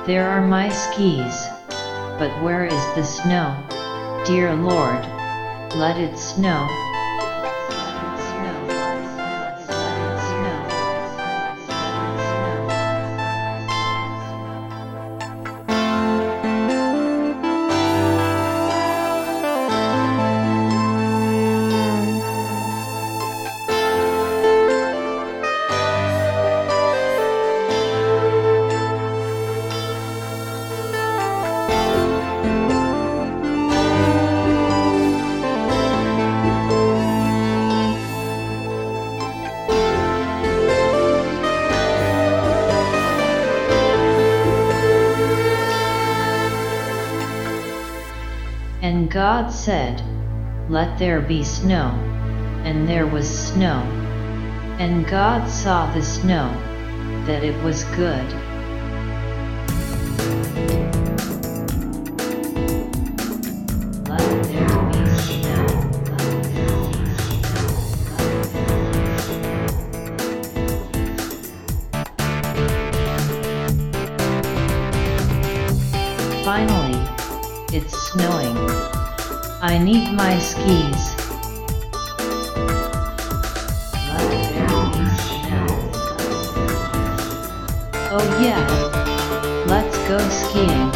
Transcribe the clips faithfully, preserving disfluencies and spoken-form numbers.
There are my skis. But where is the snow? Dear Lord, let it snow. And God said, let there be snow. And there was snow. And God saw the snow, that it was good. Let there be snow. Finally, it's snowing. I need my skis. Let there be snow. Oh yeah, let's go skiing.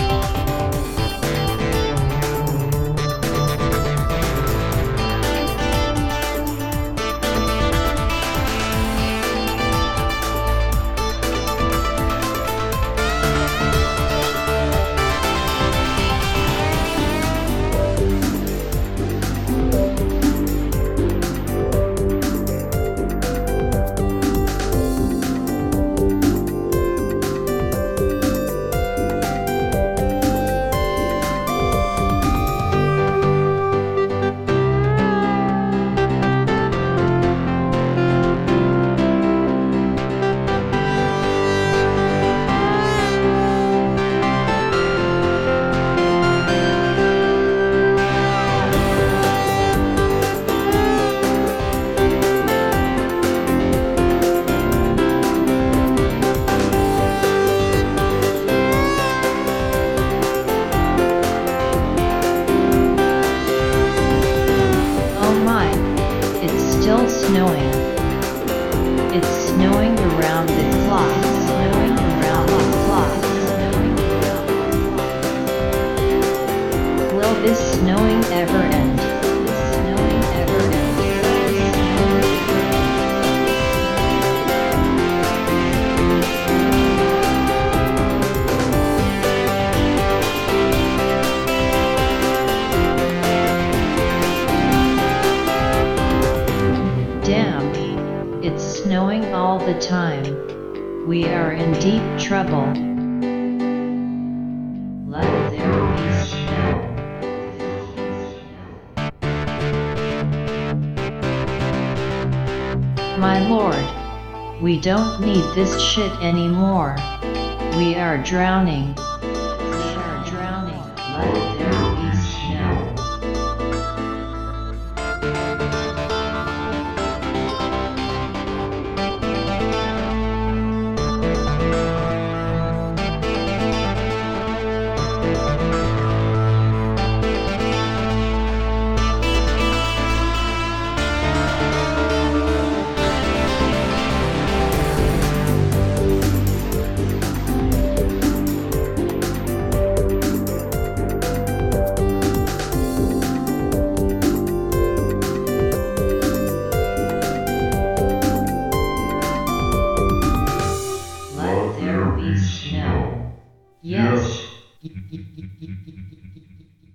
Snowing. It's snowing around the clock. Snowing around the clock. Snowing around the clock. Will this snowing ever end? This snowing ever end? It's snowing all the time. We are in deep trouble. Let there be snow. My Lord, we don't need this shit anymore. We are drowning. We are drowning. Let there be snow. Snow. Yes.